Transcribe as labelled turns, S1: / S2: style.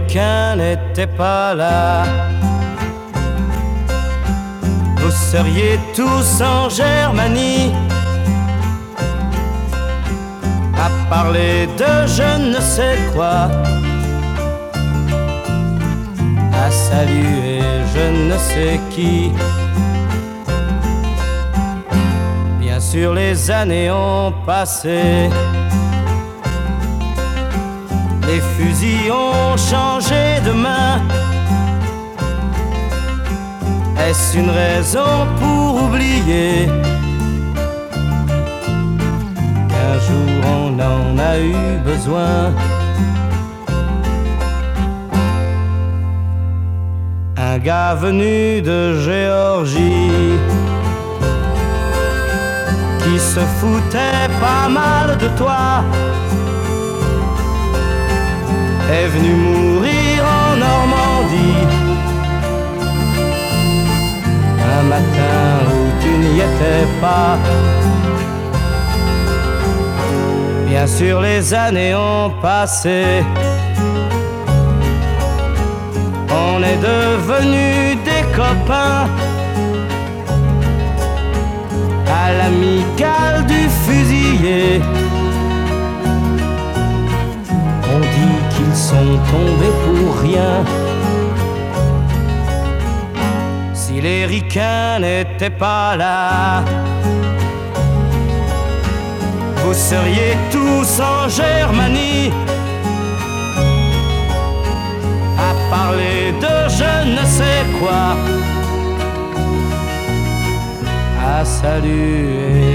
S1: ricains n'étaient pas là, vous seriez tous en Germanie à parler de je ne sais quoi, à saluer je ne sais qui. Bien sûr les années ont passé, les fusils ont changé de main. Est-ce une raison pour oublier qu'un jour on en a eu besoin? Un gars venu de Géorgie qui se foutait pas mal de toi est venu mourir en Normandie un matin où tu n'y étais pas. Bien sûr les années ont passé, on est devenus des copains à l'amicale du fusillé. On dit qu'ils sont tombés pour rien. Si les ricains n'étaient pas là, vous seriez tous en Germanie à parler de je ne sais quoi, à saluer